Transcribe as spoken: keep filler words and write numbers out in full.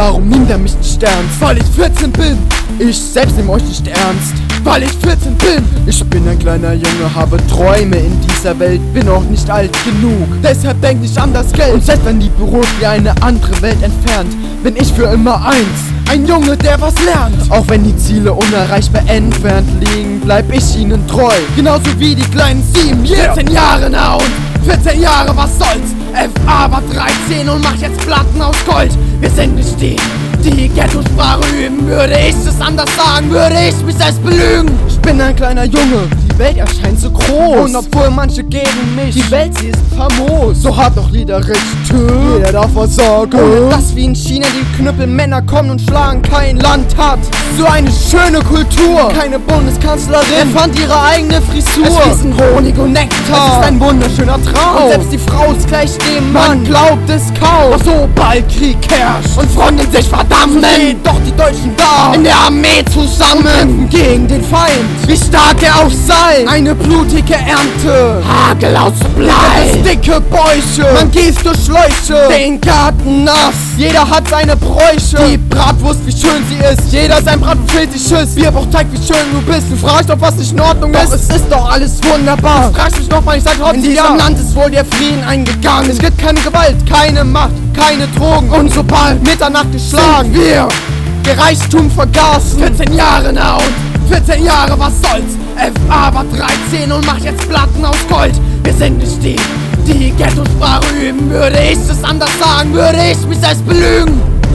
Warum nimmt er mich nicht ernst? Weil ich vierzehn bin. Ich selbst nehme euch nicht ernst, weil ich vierzehn bin. Ich bin ein kleiner Junge, habe Träume in dieser Welt, bin auch nicht alt genug. Deshalb denk nicht an das Geld. Und selbst wenn die Büros wie eine andere Welt entfernt, bin ich für immer eins. Ein Junge, der was lernt. Auch wenn die Ziele unerreichbar entfernt liegen, bleib ich ihnen treu. Genauso wie die kleinen sieben, yeah. vierzehn Jahre na und vierzehn Jahre, was soll's? F A war dreizehn und macht jetzt Platten aus Gold. Wir sind nicht die, die Ghetto-Sprache üben. Würde ich es anders sagen, würde ich mich selbst belügen. Ich bin ein kleiner Junge, die Welt erscheint so groß. Und obwohl manche gegen mich, die Welt, sie ist famos. So hat doch jeder Recht, jeder darf was sagen. Ohne dass wie in China die Knüppelmänner kommen und schlagen, kein Land hat so eine schöne Kultur. Keine Bundeskanzlerin fand ihre eigene Frisur. Es fließen Honig und Nektar, es ist ein wunderschöner Traum. Und selbst die Frau ist gleich dem Mann, glaubt es kaum. Doch sobald Krieg herrscht und Fronten sich verdammen, so steht doch die Deutschen da in der Armee zusammen gegen den Feind. Wie stark er auch sei, eine blutige Ernte, Hagel aus Blei, dicke Bäuche, man gießt durch Schläuche den Garten nass. Jeder hat seine Bräuche, die Bratwurst, wie schön sie ist. Jeder sein Bratwurst-Fetischist, Bierbauchteig, wie schön du bist. Du fragst doch, was nicht in Ordnung ist. Doch es ist doch alles wunderbar. Du fragst mich noch, weil ich sag trotzdem, in diesem Land ist wohl der Frieden eingegangen. Es gibt keine Gewalt, keine Macht, keine Drogen. Und sobald Mitternacht geschlagen, sind wir der Reichtum vergaßen. vierzehn Jahre na und vierzehn Jahre, was soll's? F A war dreizehn und macht jetzt Platten aus Gold. Wir sind nicht die, die Ghetto-Sprache üben. Würde ich es anders sagen, würde ich mich selbst belügen.